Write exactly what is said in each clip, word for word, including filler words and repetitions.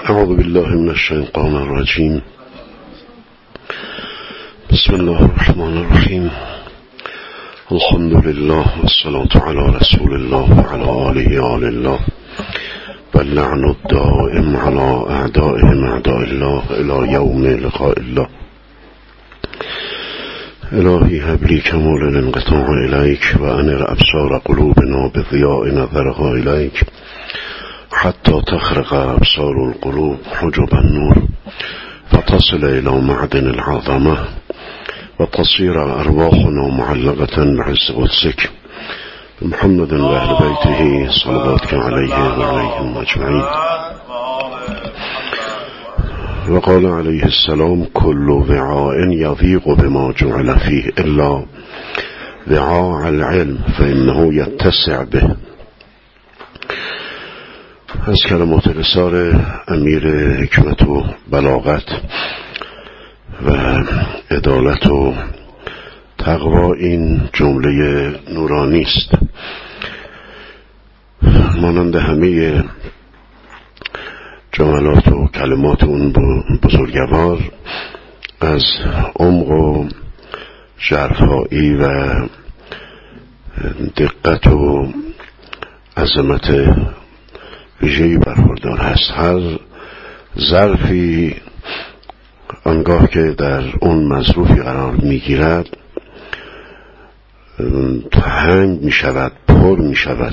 اعوذ بالله من الشیطان الرجیم. بسم الله الرحمن الرحیم. الحمد لله والصلاة على رسول الله وعلى آله آل الله واللعن الدائم على اعدائهم اعداء الله الى یوم لقاء الله. الهی هب لی کمال الانقطاع الیک و انر ابصار قلوبنا بضیاء نظرها الیک حتی تخرق ابصار القلوب حجب النور فتصل الى معدن العظمه و تصیر ارواحنا معلقه بعز قدسک محمد و اهل بیته صلواتک علیه و علیهم اجمعین. و قال علیه السلام کل وعاء یضیق بما جعل فیه الا وعاء العلم فانه یتسع به. از کلمات رسال امیر حکمت و بلاغت و عدالت و تقوا این جمله نورانی است. مانند همه جملات و کلمات اون بزرگوار از عمق و ژرفایی و دقت و عظمت ویژه‌ای برخوردار هست. هر ظرفی آنگاه که در اون مظروفی قرار میگیرد تهنگ می شود، پر می شود.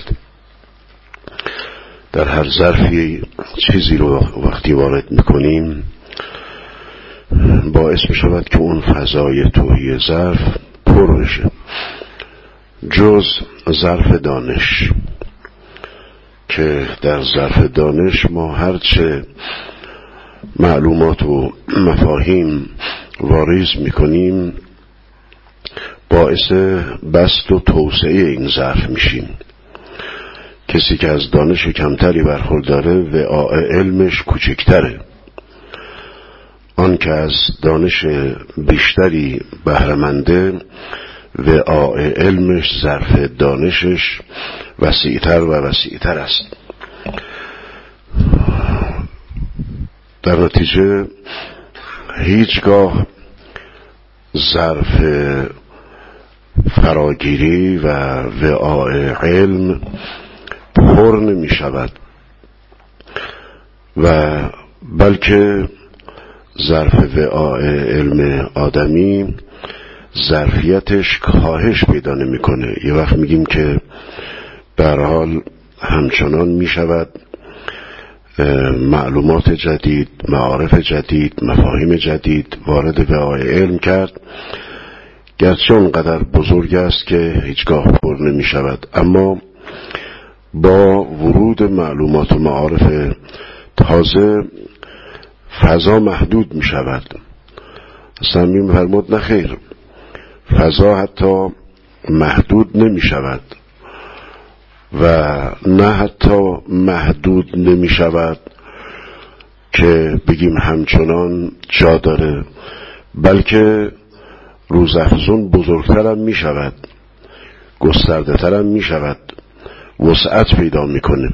در هر ظرفی چیزی رو وقتی وارد میکنیم باعث می شود که اون فضای توهی ظرف پر بشه، جز ظرف دانش که در ظرف دانش ما هرچه معلومات و مفاهیم واریز میکنیم باعث بسط و توسعه این ظرف میشیم. کسی که از دانش کمتری برخورداره وعاء علمش کوچکتره. آن که از دانش بیشتری بهره‌منده وعاء علمش، ظرف دانشش وسیعتر و وسیعتر است. در نتیجه هیچگاه ظرف فراگیری و وعاء علم پر نمی شود و بلکه ظرف وعاء علم آدمی ظرفیتش کاهش پیدا نمی کنه. یه وقت میگیم که به هر حال همچنان می شود معلومات جدید، معارف جدید، مفاهیم جدید وارد وعاء علم کرد، گرچه اونقدر بزرگ است که هیچگاه پر نمی شود، اما با ورود معلومات و معارف تازه فضا محدود می شود. اصلا می فرمود نخیر، فضا حتی محدود نمی شود و نه حتی محدود نمی شود که بگیم همچنان جا داره، بلکه روزافزون بزرگترم می شود، گسترده ترم می شود، وسعت پیدا می کنه.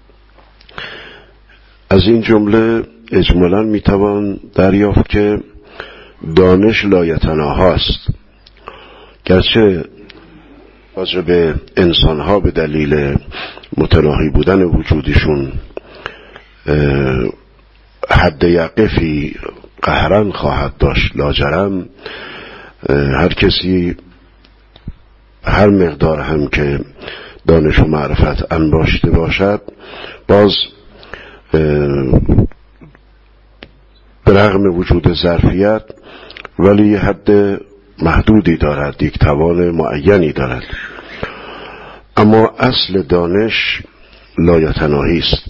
از این جمله اجمالاً می توان دریافت که دانش لایتناها است. گرچه راجع به انسانها به دلیل متناهی بودن وجودشون حد یقفی قهرن خواهد داشت، لاجرم هر کسی هر مقدار هم که دانش و معرفت انباشته باشد باز به رغم وجود ظرفیت ولی حد محدودی دارد، یک توان معینی دارد. اما اصل دانش لایتناهی است،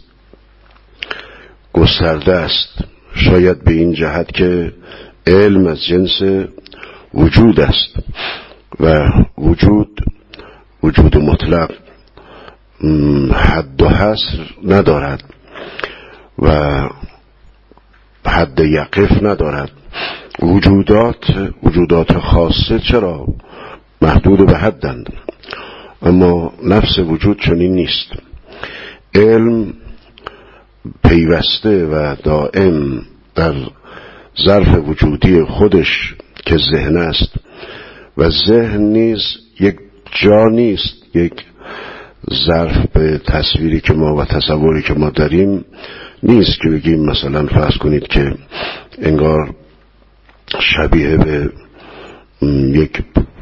گسترده است، شاید به این جهت که علم از جنس وجود است و وجود وجود مطلق حد و حصر ندارد و حد یقف ندارد. وجودات وجودات خاصه چرا محدود به حدند، اما نفس وجود چنین نیست. علم پیوسته و دائم در ظرف وجودی خودش که ذهن است و ذهن نیز یک جا نیست، یک ظرف به تصویری که ما و تصوری که ما داریم نیست که بگیم مثلا فرض کنید که انگار شبیه به یک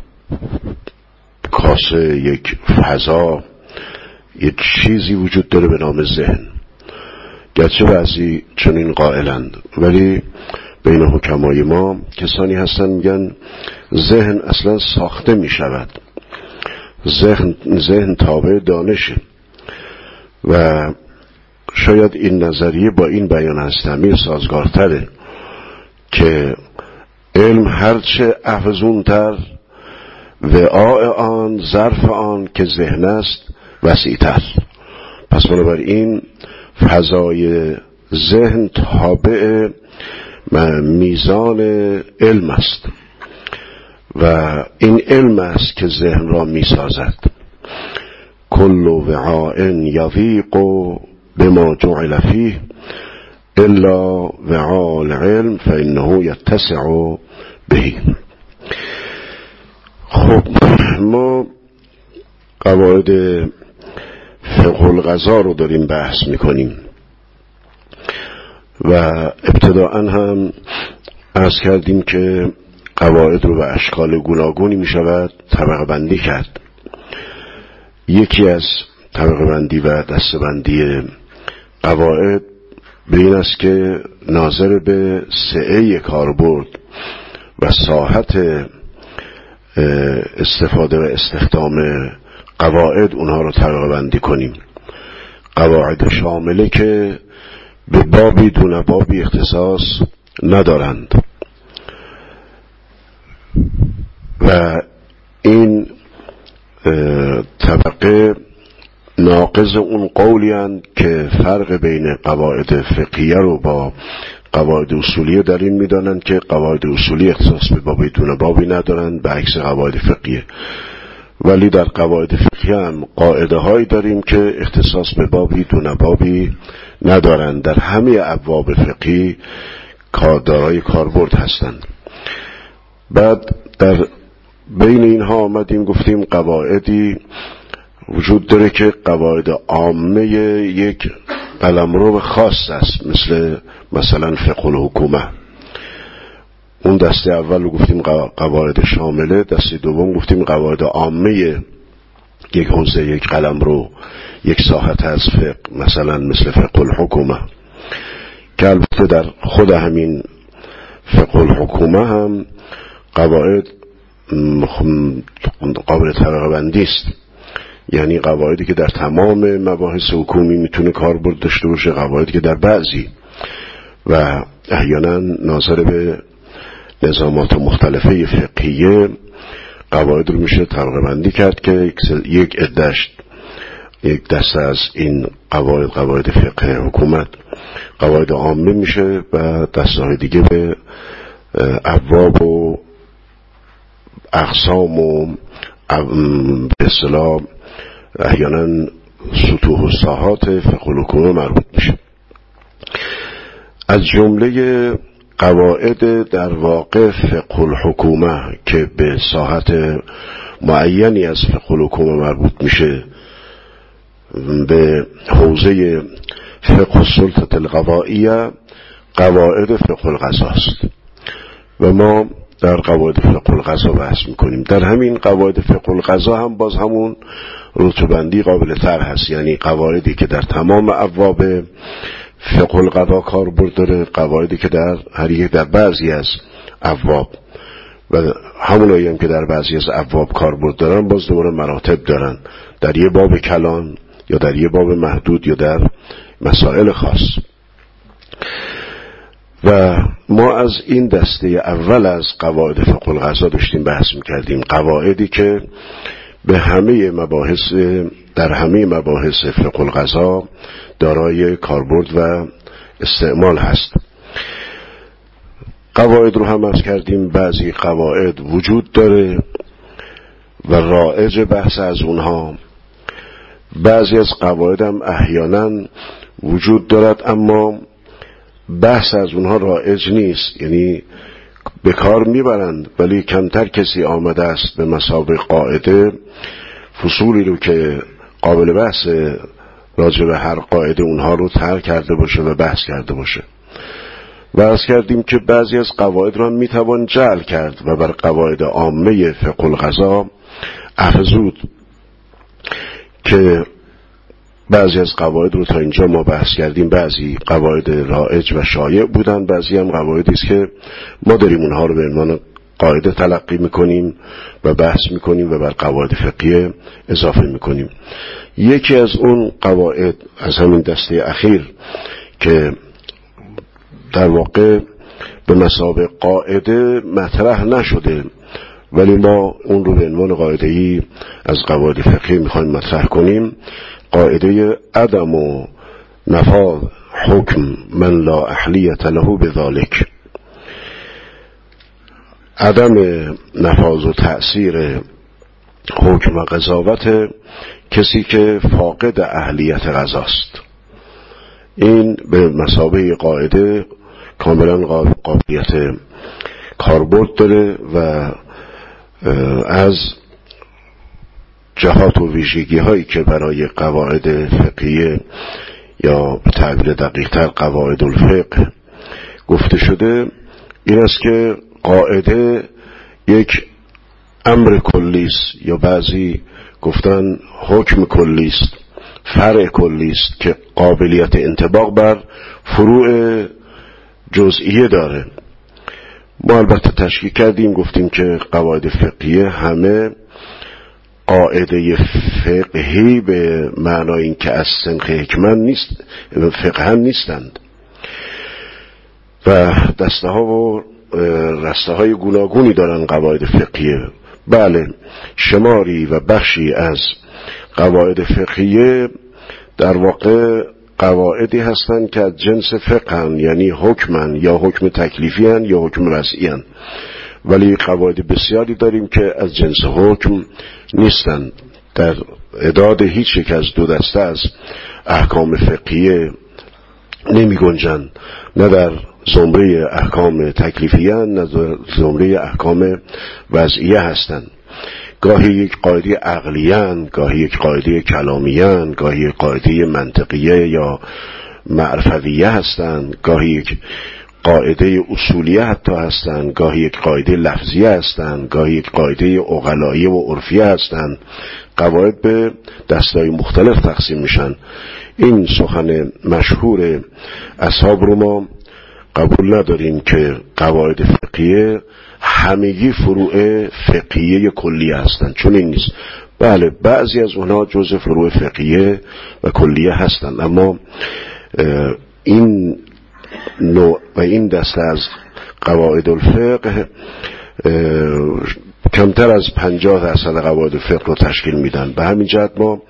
کاسه، یک فضا، یک چیزی وجود داره به نام ذهن. گرچه بعضی چنین قائلند، ولی بین حکمای ما کسانی هستن میگن ذهن اصلا ساخته میشود، ذهن ذهن تابع دانشه و شاید این نظریه با این بیان از تعمیر سازگارتره که علم هرچه افزونتر وعاء آن، ظرف آن که ذهن است وسیع‌تر. پس بنابراین فضای ذهن تابع میزان علم است و این علم است که ذهن را میسازد. کل وعاء یضیق بما جعل فیه الا وعاء العلم فانه یتسع به. خب ما قواعد فقه القضا رو داریم بحث میکنیم و ابتداءً هم عرض کردیم که قواعد رو به اشکال گوناگونی میشود طبقه بندی کرد. یکی از طبقه بندی و دسته بندی قواعد به این است که ناظر به سعه کاربرد و ساحت استفاده و استخدام قواعد اونها رو طبقه بندی کنیم. قواعد شامله که به بابی دون بابی اختصاص ندارند و این طبقه ناقض اون قولی اند که فرق بین قواعد فقهیه رو با قواعد اصولیه در این میدانند که قواعد اصولی اختصاص به بابی دون بابی ندارند، به عکس قواعد فقهیه. ولی در قواعد فقهیه هم قاعده هایی داریم که اختصاص به بابی دون بابی ندارند، در همه ابواب فقهی دارای کاربرد هستند. بعد در بین اینها آمدیم گفتیم قواعدی وجود داره که قواعد عامه یک قلمرو خاص است، مثل مثلا فقه الحکومه. اون دسته اول رو گفتیم قواعد شامله، دسته دوم گفتیم قواعد عامه یک حوزه، یک قلمرو، یک ساحت از فقه، مثلا مثل فقه الحکومه، که البته در خود همین فقه الحکومه هم قواعد قابل طبقه بندی است. یعنی قواعدی که در تمام مباحث حکومی میتونه کاربرد داشته باشه، قواعدی که در بعضی و احیانا ناظر به نظامات مختلفه فقهیه قواعد رو میشه طبقه بندی کرد که یک عده‌اش، یک دسته از این قواعد قواعد فقه حکومت قواعد عامه میشه و دسته های دیگه به ابواب و اقسام و به اصطلاح احیانا سطوح و ساحات فقه الحکومه مربوط میشه. از جمله قواعد در واقع فقه الحکومه که به ساحت معینی از فقه الحکومه مربوط میشه به حوزه فقه السلطه القضائیه قواعد فقه القضا است و ما در قواعد فقه القضا بحث میکنیم. در همین قواعد فقه القضا هم باز همون رتبه‌بندی قابل تر هست، یعنی قواعدی که در تمام ابواب فقه القضا کاربرد داره، قواعدی که در هر یک در بعضی از ابواب و همونایی هم که در بعضی از ابواب کاربرد دارن باز دوباره مراتب دارن، در یه باب کلان یا در یه باب محدود یا در مسائل خاص. و ما از این دسته اول از قواعد فقه القضا داشتیم بحث میکردیم، قواعدی که به همه مباحث در همه مباحث فقه القضا دارای کاربرد و استعمال هست. قواعد رو هم عرض کردیم بعضی قواعد وجود داره و رایج بحث از اونها، بعضی از قواعد هم احیانا وجود دارد، اما بحث از اونها رایج نیست، یعنی به کار میبرند ولی کمتر کسی آمده است به مثابه قاعده فصولی رو که قابل بحث راجع به هر قاعده اونها رو طرح کرده باشه و بحث کرده باشه. و عرض کردیم که بعضی از قواعد را میتوان جعل کرد و بر قواعد عامه فقه القضا افزود که بعضی از قواعد رو تا اینجا ما بحث کردیم، بعضی قواعد رایج و شایع بودن، بعضی هم قواعدی است که ما داریم اونها رو به عنوان قاعده تلقی میکنیم و بحث میکنیم و بر قواعد فقهی اضافه میکنیم. یکی از اون قواعد از همین دسته اخیر که در واقع به مثابه قاعده مطرح نشده ولی ما اون رو به عنوان قاعده‌ای از قواعد فقهی میخوایم مطرح کنیم، قاعده عدم و نفاذ حکم من لا اهلیت له بذلک، عدم نفاذ و تأثیر حکم و قضاوت کسی که فاقد اهلیت قضاست. این به مثابه قاعده کاملا قابلیت کاربرد داره و از جهات و ویژگی هایی که برای قواعد فقهیه یا به تعبیر دقیق‌تر قواعد الفقه گفته شده این است که قاعده یک امر کلی است، یا بعضی گفتن حکم کلی است، فرع کلی است که قابلیت انطباق بر فروع جزئیه داره. ما البته تشکیل کردیم گفتیم که قواعد فقهیه همه قاعده فقهی به معنای این که از سنخ حکمت نیست، فقها نیستند و دسته ها و رسته های گوناگونی دارن قواعد فقهیه. بله، شماری و بخشی از قواعد فقهیه در واقع قواعدی هستند که از جنس فقهن، یعنی حکمن یا حکم تکلیفی هن یا حکم وضعی هن، ولی قواعد بسیاری داریم که از جنس حکم نیستند، در اعداد هیچ یک از دو دسته از احکام فقهیه نمی گنجند، نه در زمره احکام تکلیفیه نه در زمره احکام وضعیه هستند. گاهی یک قاعده عقلیه، گاهی یک قاعده کلامیه، گاهی یک قاعده منطقیه یا معرفویه هستند، گاهی یک قاعده اصولیه حتی هستند، گاهی یک قاعده لفظیه هستند، گاهی یک قاعده عقلاییه و عرفیه هستند. قواعد به دسته‌های مختلف تقسیم میشن. این سخن مشهور اصحاب رو ما قبول نداریم که قواعد فقهیه همگی فروع فقهیه کلیه هستند، چون این نیست. بله، بعضی از اونها جزء فروع فقهیه و کلیه هستند، اما این نوع و این دسته از قواعد الفقه کمتر از پنجاه درصد قواعد فقه رو تشکیل میدن. به همین جهت ما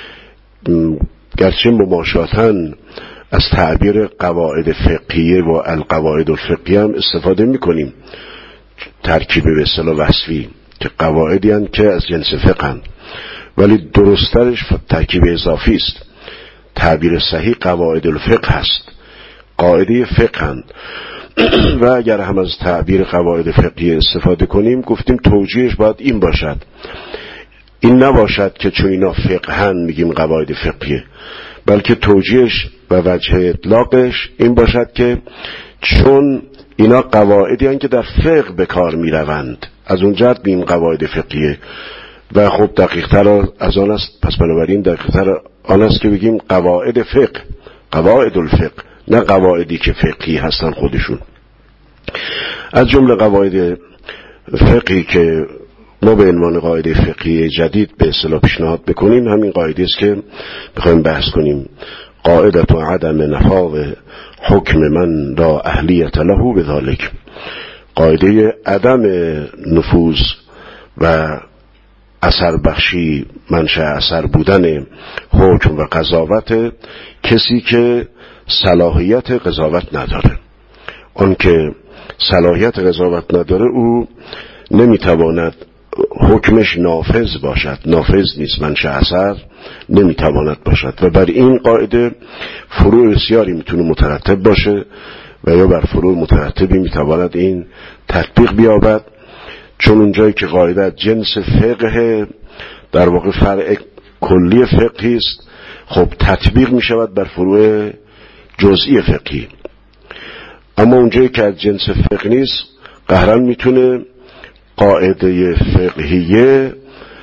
گرچه مماشاتاً از تعبیر قواعد فقهیه و القواعد الفقهیه هم استفاده میکنیم، ترکیب به اصطلاح وصفی که قواعدی هستند که از جنس فقه هستند، ولی درسترش ترکیب اضافی است. تعبیر صحیح قواعد الفقه هست، قاعده فقه هستند و اگر هم از تعبیر قواعد فقهی استفاده کنیم گفتیم توجیهش باید این باشد، این نباشد که چون اینا فقهن میگیم قواعد فقهیه، بلکه توجیهش و وجه اطلاقش این باشد که چون اینا قواعدی هستند که در فقه به کار میروند، از اون جهت بیم قواعد فقهیه. و خب دقیق تر از آن است، پس بنابراین دقیق تر آن است که بگیم قواعد فقه، قواعد الفقه، نه قواعدی که فقهی هستن خودشون. از جمله قواعد فقهی که ما به عنوان قاعده فقهی جدید به اصطلاح پیشنهاد بکنیم همین قاعده است که میخوایم بحث کنیم، قاعده عدم نفاذ حکم من لا اهلیت له بذلک، قاعده عدم نفوذ و اثر بخشی، منشأ اثر بودن حکم و قضاوت کسی که صلاحیت قضاوت نداره. آن که صلاحیت قضاوت نداره او نمیتواند حکمش نافذ باشد، نافذ نیست، منشأ اثر نمیتواند باشد و بر این قاعده فروع بسیاری میتونه مترتب باشه و یا بر فروع مترتبی میتواند این تطبیق بیابد، چون اونجایی که قاعده جنس فقه در واقع فرع کلی فقهی است، خب تطبیق میشود بر فروع جزئی فقهی. اما اونجایی که از جنس فقه نیست قهرن میتونه قاعده فقهیه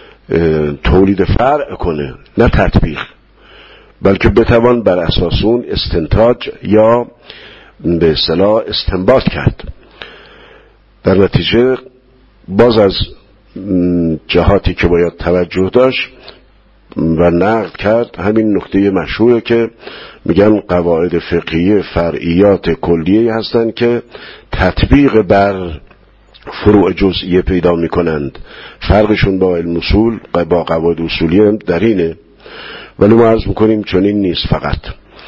تولید فرع کنه، نه تطبیق، بلکه بتوان بر اساس اون استنتاج یا به اصطلاح استنباط کرد. در نتیجه باز از جهاتی که باید توجه داشت و نقد کرد همین نکته مشهوره که میگن قواعد فقهیه فرعیات کلیه هستند که تطبیق بر فروع جزئیه پیدا میکنند. فرقشون با علم اصول با قواعد اصولی هم در اینه، ولی ما عرض میکنیم چون این نیست فقط،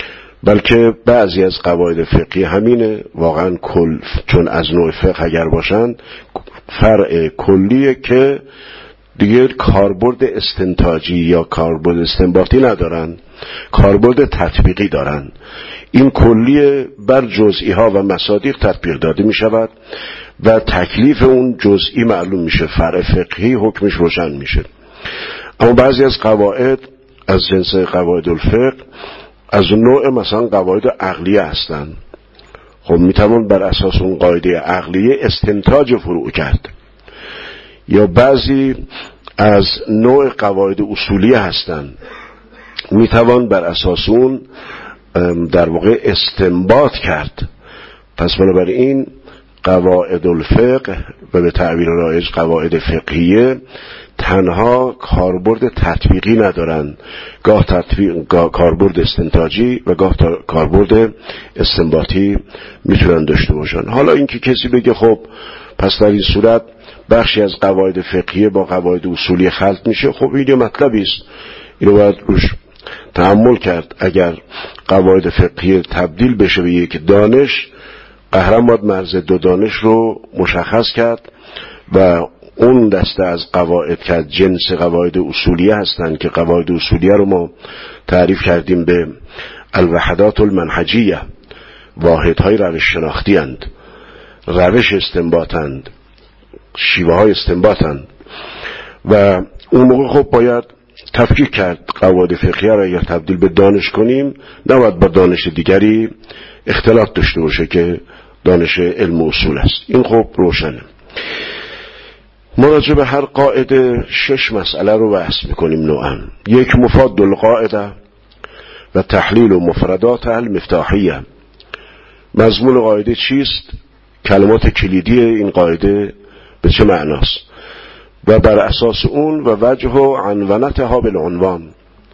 بلکه بعضی از قواعد فقهی همینه واقعا کل، چون از نوع فقه اگر باشند فرع کلیه که دیگه کاربرد استنتاجی یا کاربرد استنباطی ندارن، کاربرد تطبیقی دارن. این کلیه بر جزئی ها و مصادیق تطبیق داده می شود و تکلیف اون جزئی معلوم میشه، فرع فقهی حکمش روشن میشه. اما بعضی از قواعد از جنس قواعد الفقه از نوع مثلا قواعد عقلیه هستن، خب میتوان بر اساس اون قاعده عقلیه استنتاج فروع کرد. یا بعضی از نوع قواعد اصولیه هستن، میتوان بر اساس اون در واقع استنباط کرد. پس بنابراین قواعد الفقه و به تعبیر رایج قواعد فقهیه تنها کاربرد تطبیقی ندارن، گاه تطبیق گاه کاربرد استنتاجی و گاه کاربرد استنباطی میتونن داشته باشن. حالا اینکه کسی بگه خب پس در این صورت بخشی از قواعد فقهیه با قواعد اصولی خلط میشه، خب این یه مطلبی است، اینو باید روش تأمل کرد. اگر قواعد فقهیه تبدیل بشه به یک دانش، قهرن باید مرز دو دانش رو مشخص کرد و اون دسته از قواعد که جنس قواعد اصولیه هستند که قواعد اصولیه رو ما تعریف کردیم به الوحدات المنهجیه، واحدهای روش شناختی اند، روش استنباطند، شیوه های استنباطند و اون موقع خب باید تفکیک کرد قواعد فقهیه را. اگر تبدیل به دانش کنیم نباید با دانش دیگری اختلاط داشته باشه که دانش علم اصول است. این خب روشنه. ما راجع به هر قاعده شش مسئله رو بحث میکنیم نوعا. یک، مفاد القاعده و تحلیل و مفردات المفتاحیه. مضمون قاعده چیست؟ کلمات کلیدی این قاعده به چه معناست؟ و بر اساس اون و وجه و عنوانتها بالعنوان،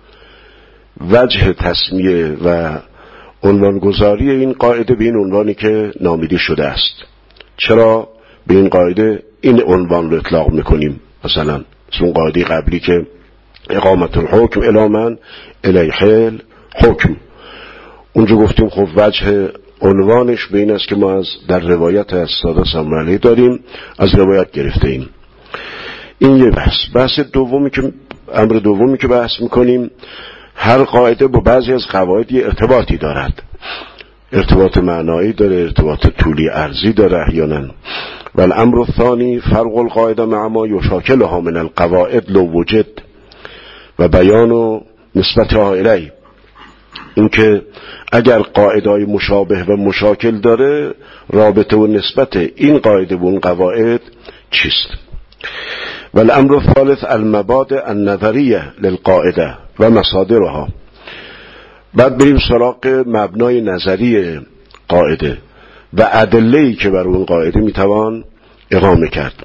وجه تسمیه و عنوانگذاری این قاعده به این عنوانی که نامیده شده است. چرا به این قاعده این عنوان رو اطلاق میکنیم؟ مثلا اون قاعده قبلی که اقامت الحکم الی من الیه الحکم، اونجا گفتیم خب وجه عنوانش به این است که ما از در روایت از ساده سمرلی داریم، از روایت گرفته ایم. این یه بحث. بحث دومی که امر دومی که بحث میکنیم، هر قاعده با بعضی از قواعد یه ارتباطی دارد، ارتباط معنایی داره، ارتباط طولی ارزی داره احیانا. و الامر الثانی فرق القاعده مع ما یشاکلها من القواعد لو وجد و بیان و نسبتها الی. این که اگر قاعده‌ای مشابه و مشاکل داره، رابطه و نسبت این قاعده و اون قواعد چیست؟ و الامر الثالث المبادئ النظریه للقاعده و مصادرها. بعد بریم سراغ مبنای نظری قاعده و ادله‌ای که بر اون قاعده میتوان اقامه کرد.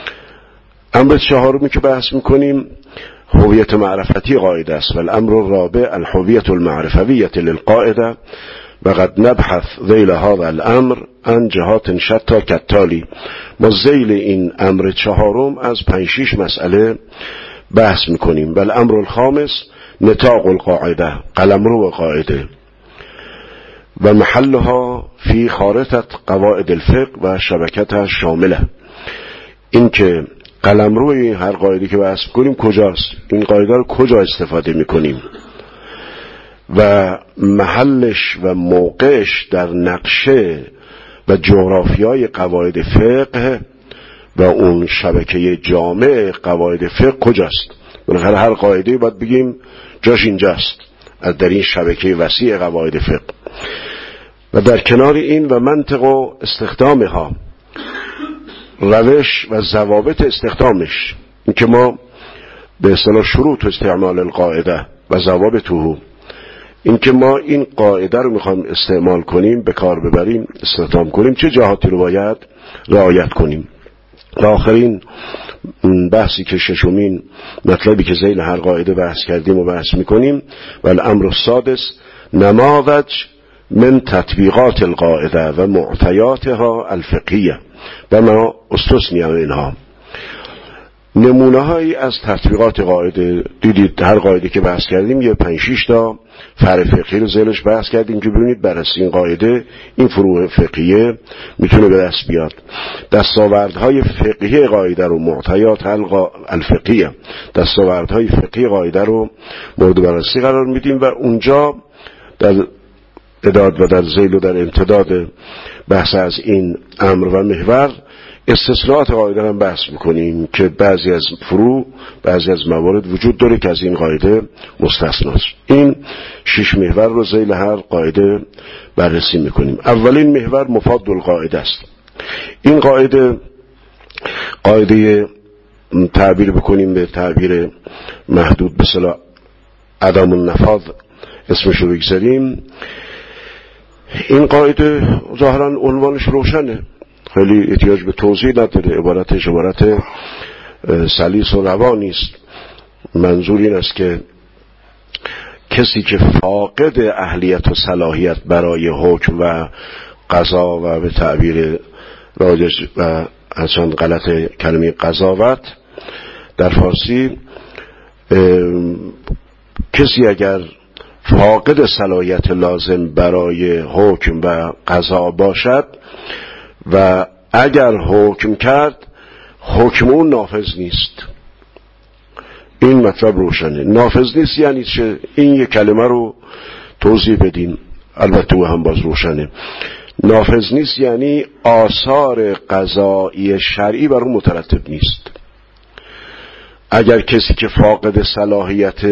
امر چهارمی که بحث میکنیم هویت معرفتی قاعده است. و الامر الرابع الهویت المعرفویه للقاعده و قد نبحث ذیل هذا الامر عن جهات شتى کالتالی. ما ذیل این امر چهارم از پنج شش مسئله بحث میکنیم. و الامر الخامس نطاق القاعده، قلمرو قاعده و محلها فی خارطه قواعد الفقه و شبکتها شامله. این که قلمروی هر قاعده که بحث کنیم کجاست، این قاعده رو کجا استفاده میکنیم و محلش و موقعش در نقشه و جغرافیای قواعد فقه و اون شبکه جامع قواعد فقه کجاست. بالاخره هر قاعده باید بگیم جاش اینجاست از در این شبکه وسیع قواعد فقه. و در کنار این و منطق و استخدامها، روش و ضوابط استخدامش، این که ما به اصطلاح شروط استعمال القاعده و ضوابطه، این که ما این قاعده رو میخوایم استعمال کنیم، به کار ببریم، استخدام کنیم، چه جهاتی رو باید رعایت کنیم. و آخرین بحثی که ششمین مطلبی که ذیل هر قاعده بحث کردیم و بحث میکنیم، و الامر السادس نماذج من تطبیقات القاعده و معطیاتها الفقهیه و ما استثنی اینها، نمونه هایی از تطبیقات قاعده. دیدید هر قاعده که بحث کردیم یه پنج شش تا فرع فقهی رو ذیلش بحث کردیم که ببینید بررسی این قاعده این فروع فقهیه میتونه به دست بیاد. دستاوردهای فقهی قاعده رو، معطیات الفقهیه، دستاوردهای فقهی قاعده رو مورد بررسی قرار میدیم و اونجا در اداد و در ذیل و در امتداد بحث از این امر و محور استثناءات قاعده هم بحث میکنیم که بعضی از فروع، بعضی از موارد وجود داره که از این قاعده مستثناست. این شش محور رو ذیل هر قاعده بررسی میکنیم. اولین محور مفاد القاعده است. این قاعده قاعده تعبیر بکنیم به تعبیر محدود به اصطلاح عدم النفاذ اسمش رو بگذاریم. این قاعده ظاهرا عنوانش روشنه، خیلی احتیاج به توضیح نداره، عبارتش عبارت سلیس و روانی است. منظور این است که کسی که فاقد اهلیت و صلاحیت برای حکم و قضا و به تعبیر راجع و اصلا غلط کلمه قضاوت در فارسی، کسی اگر فاقد صلاحیت لازم برای حکم و قضا باشد و اگر حکم کرد حکم اون نافذ نیست. این مطلب روشنه. نافذ نیست یعنی چه؟ این یک کلمه رو توضیح بدیم، البته او هم باز روشنه. نافذ نیست یعنی آثار قضایی شرعی بر اون مترتب نیست. اگر کسی که فاقد صلاحیت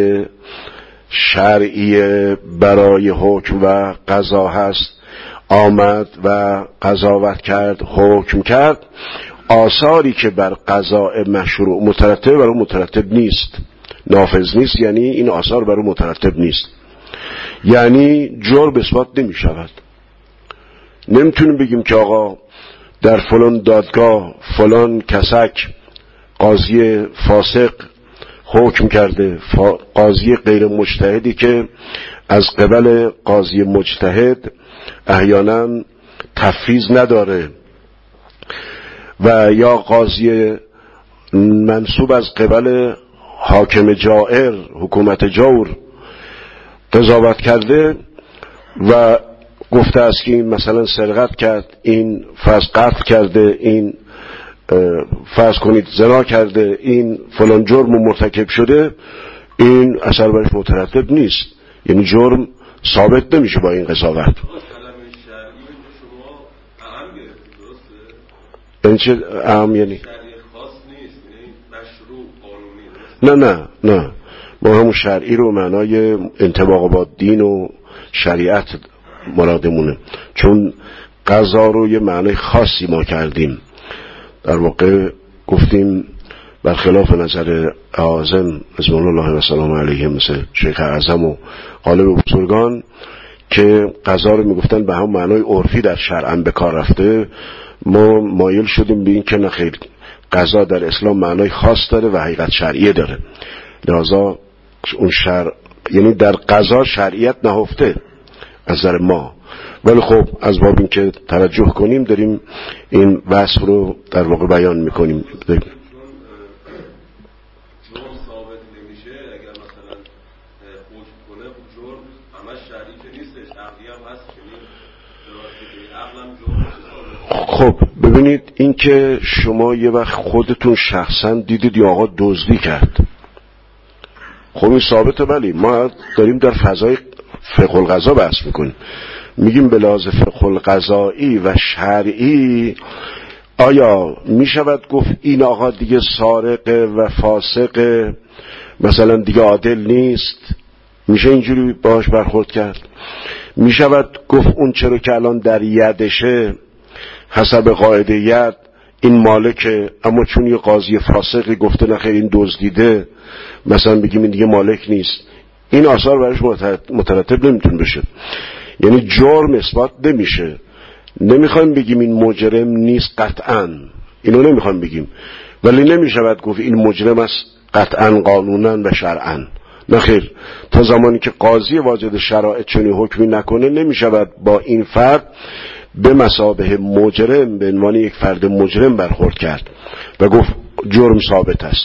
شرعی برای حکم و قضا هست آمد و قضاوت کرد، حکم کرد، آثاری که بر قضاء مشروع مترتب بر اون مترتب نیست. نافذ نیست یعنی این آثار بر اون مترتب نیست، یعنی جرم اثبات نمی شود. نمیتونیم بگیم که آقا در فلان دادگاه فلان کسک قاضی فاسق حکم کرده، قاضی غیر مجتهدی که از قبل قاضی مجتهد احیانا تفویض نداره و یا قاضی منصوب از قبل حاکم جائر، حکومت جور قضاوت کرده و گفته است که این مثلا سرقت کرد، این فرض قتل کرده، این فرض کنید زنا کرده، این فلان جرم مرتکب شده، این اثر برش مترتب نیست، یعنی جرم ثابت نمیشه با این قضاوت. این چه اهم یعنی؟ نه نه نه ما همون شرعی رو معنای انطباق با دین و شریعت مرادمونه، چون قضا رو یه معنای خاصی ما کردیم. در واقع گفتیم برخلاف نظر اعظم رضوان الله و سلام علیهم مثل شیخ اعظم و غالب بزرگان که قضا رو میگفتن به هم معنای عرفی در شرع به کار رفته، ما مایل شدیم به این که نخیر، قضا در اسلام معنای خاص داره و حقیقت شرعیه داره، لذا اون شرع یعنی در قضا شرعیت نهفته از نظر ما. ولی خب از باب این که توجه کنیم داریم این وصف رو در واقع بیان میکنیم. جرم ثابت نمیشه اگر مثلا حکم کنه، جرم همش شرعی که نیستش، عقلی هم هست که عقلم خب ببینید، این که شما یه وقت خودتون شخصا دیدید یا آقا دزدی کرد، خب این ثابته، ولی ما داریم در فضای فقه القضا بحث میکنیم، میگیم به لحاظ فقه القضایی و شرعی آیا میشود گفت این آقا دیگه سارقه و فاسقه، مثلا دیگه عادل نیست، میشه اینجوری باهاش برخورد کرد؟ میشود گفت اون چرا که الان در یدشه حسب قاعده ید این مالکه، اما چون یه قاضی فاسقی گفته نخیر این دزدیده، مثلا بگیم این دیگه مالک نیست؟ این آثار برش مترتب نمیتون بشه، یعنی جرم اثبات نمیشه. نمیخوایم بگیم این مجرم نیست قطعاً، اینو نمیخوایم بگیم، ولی نمیشود گفت این مجرم است قطعاً قانونا و شرعاً. نخیر، تا زمانی که قاضی واجد شرایط چنین حکمی نکنه نمیشود با این فرد به مثابه مجرم به عنوان یک فرد مجرم برخورد کرد و گفت جرم ثابت است.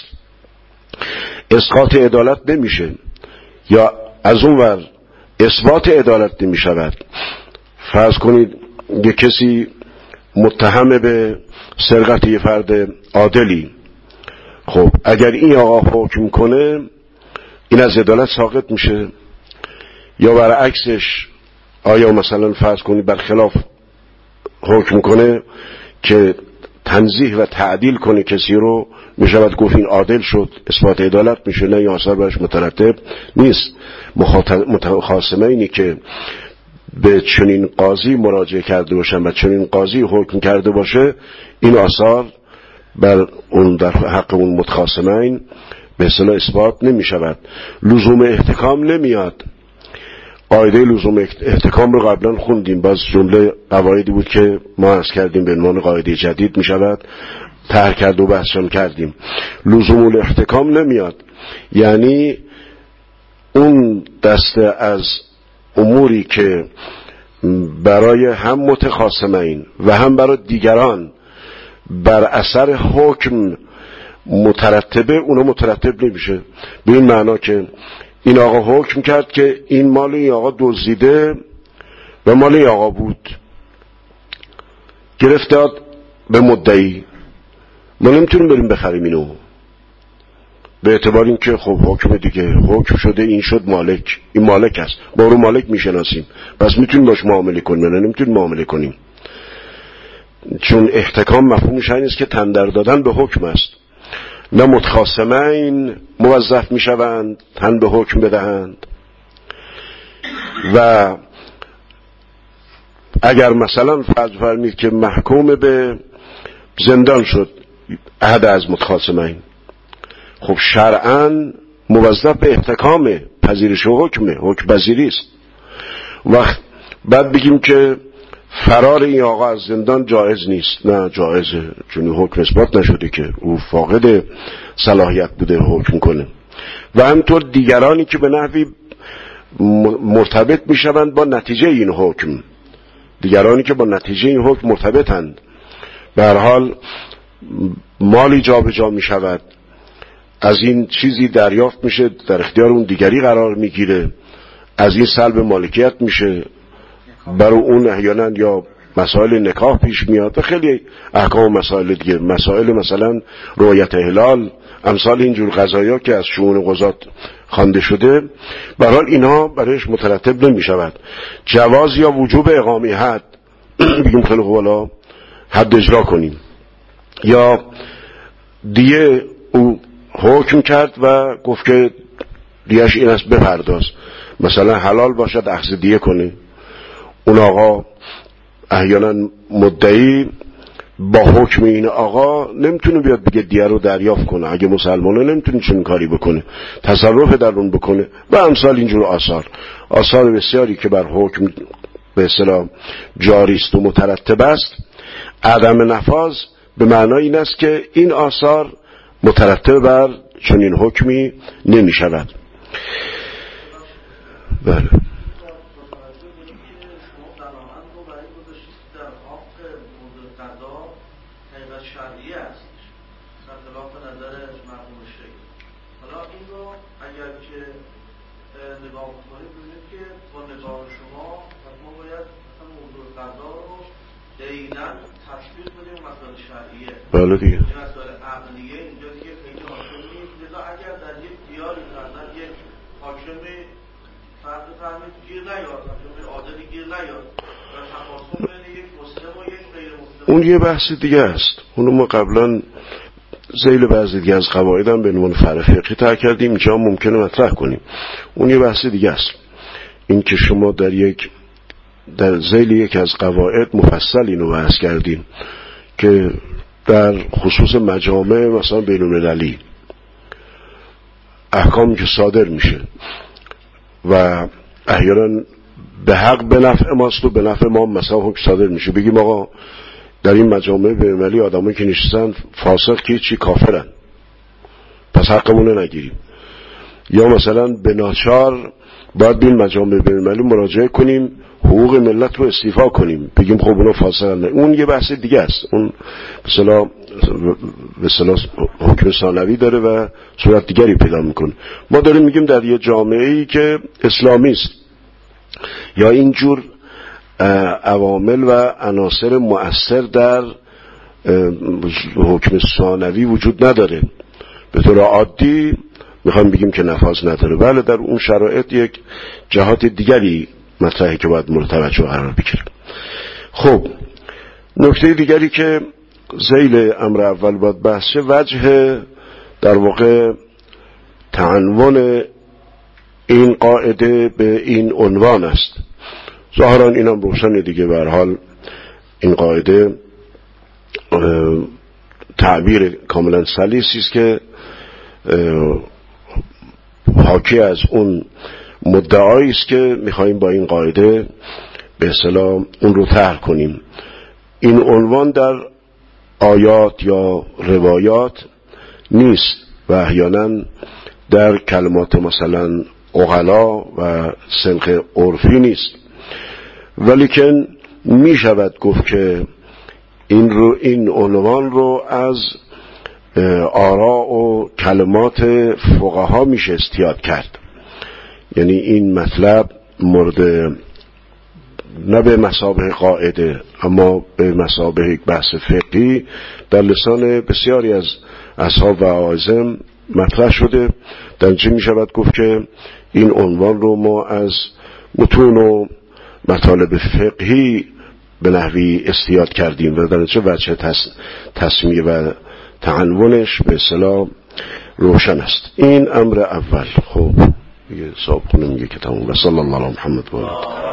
اسقاط عدالت نمیشه، یا از اون ور اثبات عدالت نمیشود. فرض کنید یک کسی متهم به سرقت یه فرد عادلی، خب اگر این آقا حکم کنه این از عدالت ساقط میشه، یا برعکسش آیا مثلا فرض کنید برخلاف حکم کنه که تنزیه و تعدیل کنه کسی رو، میشود گفت این عادل شد، اثبات عدالت میشه؟ نه، یا اثر برش مترتب نیست. متخاصمه اینی که به چنین قاضی مراجعه کرده باشن و چنین قاضی حکم کرده باشه، این آثار بر اون در حق اون متخاصمین به اصطلاح اثبات نمی شود. لزوم احتکام نمیاد. قاعده لزوم احتکام رو قبلا خوندیم، باز جمله قواعدی بود که ما عرض کردیم به عنوان قاعده جدید می شود طرح کرد و بحثشان کردیم. لزوم الاحتکام نمیاد، یعنی اون دسته از اموری که برای هم متخاصمین و هم برای دیگران بر اثر حکم مترتبه، اونا مترتب نمیشه. به این معنا که این آقا حکم کرد که این مال این آقا دزدیده و مال این آقا بود، گرفت داد به مدعی، ما نمیتونیم بریم بخریم اینو، به اعتبار این که خب حکم دیگه حکم شده، این شد مالک، این مالک است، با رو مالک میشناسیم، پس میتونیم باش معامله کنیم، نه نمیتونیم معامله کنیم، چون احتکام مفهومش این است که تن در دادن به حکم است. نه متخاصمین موظف میشوند تن به حکم بدهند، و اگر مثلا فرض فرمید که محکوم به زندان شد احد از متخاصمین، خب شرعاً موظف به احتکام پذیرش حکمه، حکم پذیری است. وقت بعد بگیم که فرار این آقا از زندان جایز نیست، نه جایزه، چون حکم اثبات نشده که او فاقد صلاحیت بوده حکم کنه. و همطور دیگرانی که به نحوی مرتبط میشوند با نتیجه این حکم، دیگرانی که با نتیجه این حکم مرتبطند، به هر حال مالی جا به جا میشود، از این چیزی دریافت میشه در اختیار اون دیگری قرار میگیره، از این سلب مالکیت میشه، برای اون احیانا یا مسائل نکاح پیش میاد و خیلی احکام مسائل دیگه، مسائل مثلا رؤیت هلال، امثال اینجور قضایا که از شؤون قضات خوانده شده، به هر حال اینها برایش مترتب نمیشود. جواز یا وجوب اقامه حد، بگیم خیلی خوب حالا حد اجرا کنیم، یا دیگه او حکم کرد و گفت که دیگهش این است بپرداز، مثلا حلال باشد اخذ دیه کنه، اون آقا احیانا مدعی با حکم این آقا نمیتونه بیاد بگه دیه رو دریافت کنه، اگه مسلمانه نمیتونه چون کاری بکنه، تصرف در اون بکنه و امثال اینجور آثار آثار بسیاری که بر حکم به اصطلاح جاری است و مترتب است. عدم نفاذ به معنای این است که این آثار مترتب بر چنین حکمی نمی شود. بله دینا تشبیه کنیم مسائل شرعیه. بله دیگه. این مسائل عقلیه اینجا دیگه خیلی حاکم نیست. لذا اگر در یک دیاری مثلا یک حاکمی فرض فرمایید گیر نیاد، حاکمی عادلی گیر نیاد و تفاصیل بین یک مسلم و یک غیر مسلم، اون یه بحث دیگه است. اونو ما قبلا ذیل بعضی دیگه از قواعد هم به عنوان فرع فقهی تر کردیم، اینجا ممکنه مطرح کنیم. اون یه بحث دیگه است. این که شما در یک در ذیل یک از قواعد مفصل اینو بحث کردیم که در خصوص مجامع مثلا بین‌المللی احکامی که صادر میشه و احیانا به حق به نفع ماست و به نفع ما مثلا حکم صادر میشه، بگیم آقا در این مجامع بین‌المللی آدمایی که نشستن فاسق که چی کافرن، پس حقمون نگیریم. یا مثلا به ناچار باید به این مجامع بین‌المللی مراجعه کنیم، حقوق ملت رو استیفا کنیم، بگیم خب اونا فاسقن. اون یه بحث دیگه است. اون به اصطلاح به اصطلاح حکم ثانوی داره و صورت دیگری پیدا میکنه. ما داریم میگیم در یه جامعه‌ای که اسلامی است یا اینجور عوامل و عناصر مؤثر در حکم ثانوی وجود نداره، به طور عادی میخوام بگیم که نفاذ نداره. بله در اون شرایط یک جهات دیگری مطرحی که باید مورد توجه قرار بگیره. خب نکته دیگری که ذیل امر اول باید بحث شه وجه در واقع تعنون این قاعده به این عنوان است. ظاهرا اینم روشنه دیگه. به هر حال این قاعده تعبیر کاملا سلیسی است که حاکی از اون مدعایی است که میخوایم با این قاعده به اصطلاح اون رو طرح کنیم. این عنوان در آیات یا روایات نیست و احیانا در کلمات مثلا عقلا و سنخ عرفی نیست، ولیکن می شود گفت که این رو این عنوان رو از آراء و کلمات فقها میشه استیاد کرد. یعنی این مطلب مورد نه به مثابه قاعده اما به مثابه یک بحث فقهی در لسان بسیاری از اصحاب و اعاظم مطرح شده. در اینجا می شود گفت که این عنوان رو ما از متون و مطالب فقهی به نحوی استیاد کردیم و در اینجا وجه تسمیه و تعنونش به اصطلاح روشن است. این امر اول. خب دیگه صاحب خونه میگه که تمام. و صلی الله علی محمد و آله.